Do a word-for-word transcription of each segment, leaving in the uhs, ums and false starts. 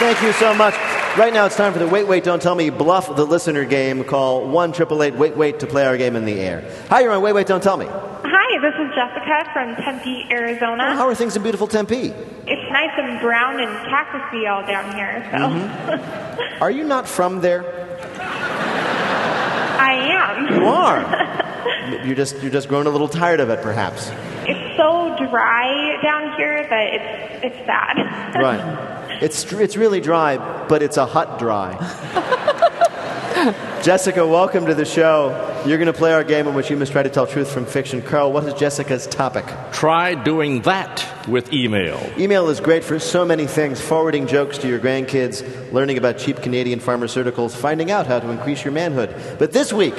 Thank you so much. Right now it's time for the Wait, Wait, Don't Tell Me Bluff the Listener game. Call one eight eight eight Wait, Wait to play our game in the air. Hi, you're on Wait, Wait, Don't Tell Me. Hi, this is Jessica from Tempe, Arizona. Well, how are things in beautiful Tempe? It's nice and brown and cactusy all down here, so. Mm-hmm. Are you not from there? I am. You are. You're just you're just growing a little tired of it, perhaps. It's so dry down here that it's it's sad. Right. It's it's really dry, but it's a hut dry. Jessica, welcome to the show. You're going to play our game in which you must try to tell truth from fiction. Carl, what is Jessica's topic? Try doing that with email. Email is great for so many things. Forwarding jokes to your grandkids, learning about cheap Canadian pharmaceuticals, finding out how to increase your manhood. But this week,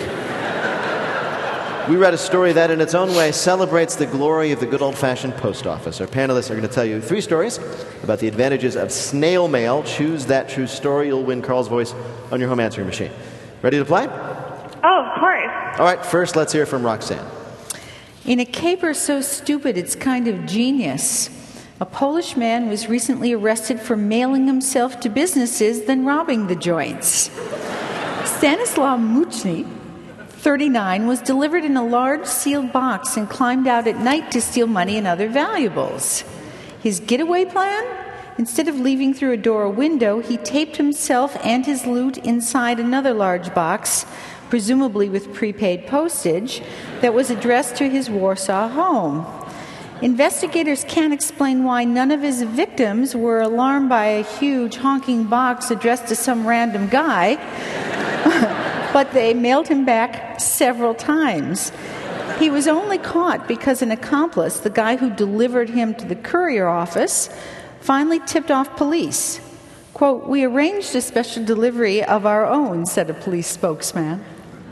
we read a story that in its own way celebrates the glory of the good old-fashioned post office. Our panelists are going to tell you three stories about the advantages of snail mail. Choose that true story. You'll win Carl's voice on your home answering machine. Ready to play? Oh, of course. All right, first let's hear from Roxanne. In a caper so stupid it's kind of genius, a Polish man was recently arrested for mailing himself to businesses then robbing the joints. Stanislaw Muchny, thirty-nine, was delivered in a large sealed box and climbed out at night to steal money and other valuables. His getaway plan? Instead of leaving through a door or window, he taped himself and his loot inside another large box, presumably with prepaid postage, that was addressed to his Warsaw home. Investigators can't explain why none of his victims were alarmed by a huge honking box addressed to some random guy, but they mailed him back several times. He was only caught because an accomplice, the guy who delivered him to the courier office, finally tipped off police. Quote, "We arranged a special delivery of our own," said a police spokesman.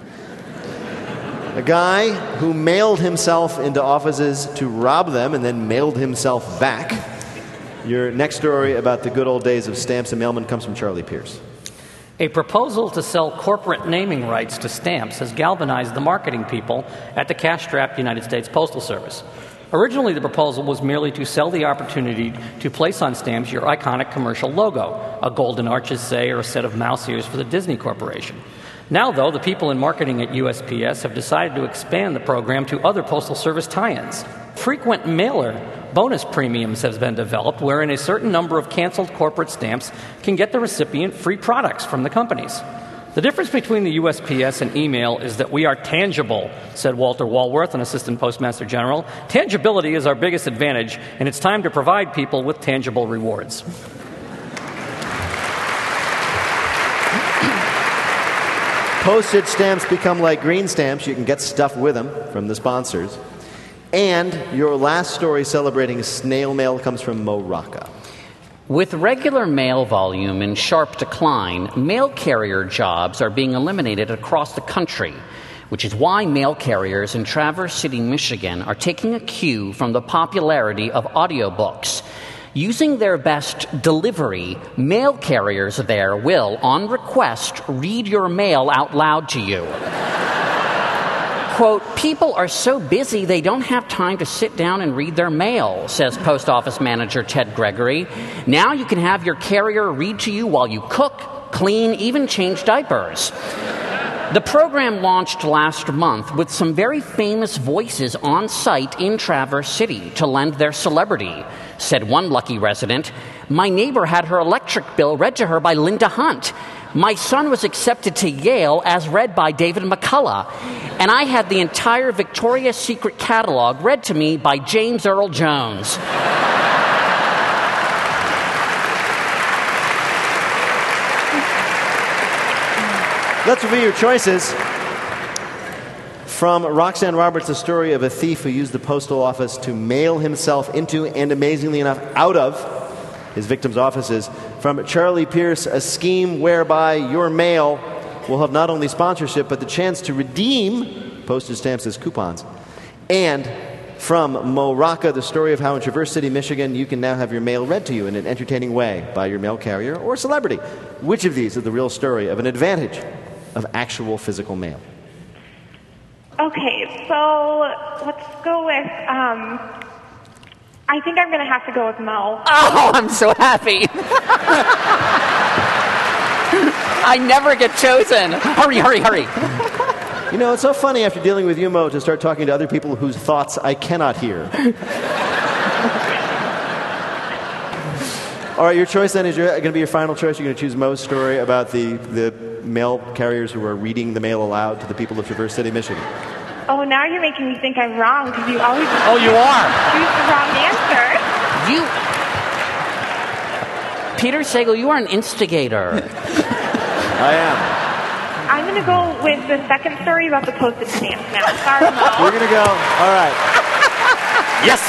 A guy who mailed himself into offices to rob them and then mailed himself back. Your next story about the good old days of stamps and mailmen comes from Charlie Pierce. A proposal to sell corporate naming rights to stamps has galvanized the marketing people at the cash-strapped United States Postal Service. Originally, the proposal was merely to sell the opportunity to place on stamps your iconic commercial logo, a golden arches, say, or a set of mouse ears for the Disney Corporation. Now, though, the people in marketing at U S P S have decided to expand the program to other Postal Service tie-ins. Frequent mailer bonus premiums have been developed, wherein a certain number of canceled corporate stamps can get the recipient free products from the companies. The difference between the U S P S and email is that we are tangible, said Walter Walworth, an assistant postmaster general. Tangibility is our biggest advantage, and it's time to provide people with tangible rewards. Postage stamps become like green stamps. You can get stuff with them from the sponsors. And your last story celebrating snail mail comes from Mo Rocca. With regular mail volume in sharp decline, mail carrier jobs are being eliminated across the country, which is why mail carriers in Traverse City, Michigan are taking a cue from the popularity of audiobooks. Using their best delivery, mail carriers there will, on request, read your mail out loud to you. Quote, "People are so busy they don't have time to sit down and read their mail," says Post Office Manager Ted Gregory. "Now you can have your carrier read to you while you cook, clean, even change diapers." The program launched last month with some very famous voices on site in Traverse City to lend their celebrity. Said one lucky resident, "My neighbor had her electric bill read to her by Linda Hunt. My son was accepted to Yale as read by David McCullough. And I had the entire Victoria's Secret catalog read to me by James Earl Jones." Let's review your choices. From Roxanne Roberts, the story of a thief who used the postal office to mail himself into, and amazingly enough, out of his victims' offices. From Charlie Pierce, a scheme whereby your mail will have not only sponsorship, but the chance to redeem postage stamps as coupons. And from Mo Rocca, the story of how in Traverse City, Michigan, you can now have your mail read to you in an entertaining way by your mail carrier or celebrity. Which of these is the real story of an advantage of actual physical mail? Okay, so let's go with, um, I think I'm going to have to go with Mel. Oh, I'm so happy. I never get chosen. Hurry, hurry, hurry. You know, it's so funny after dealing with you, Mo, to start talking to other people whose thoughts I cannot hear. All right, your choice then is going to be your final choice. You're going to choose Mo's story about the, the mail carriers who are reading the mail aloud to the people of Traverse City, Michigan. Oh, now you're making me think I'm wrong because you always Oh, you are. choose the wrong answer. You, Peter Sagal, you are an instigator. I am. I'm going to go with the second story about the postage stamps now. Sorry, Mo. We're going to go. All right. Yes!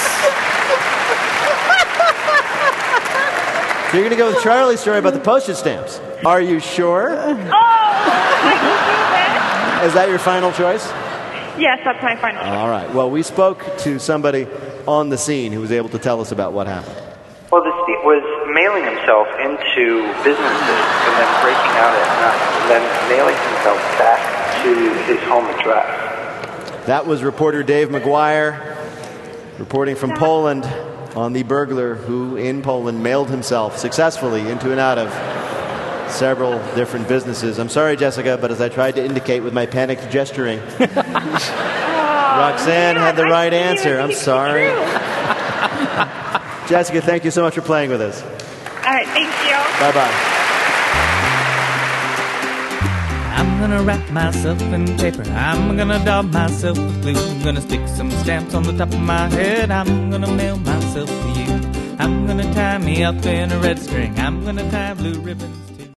So you're going to go with Charlie's story about the postage stamps. Are you sure? Oh, I can do Is that your final choice? this. Yes, that's my final choice. All right. Well, we spoke to somebody on the scene who was able to tell us about what happened. Well, the Steve was mailing himself into businesses and then breaking out at night and then mailing himself back to his home address. That was reporter Dave McGuire reporting from Poland on the burglar who, in Poland, mailed himself successfully into and out of several different businesses. I'm sorry, Jessica, but as I tried to indicate with my panicked gesturing, Roxanne had the right answer. I'm sorry. Jessica, thank you so much for playing with us. All right, thank you. Bye-bye. I'm gonna wrap myself in paper. I'm gonna daub myself with glue. I'm gonna stick some stamps on the top of my head. I'm gonna mail myself to you. I'm gonna tie me up in a red string. I'm gonna tie blue ribbons.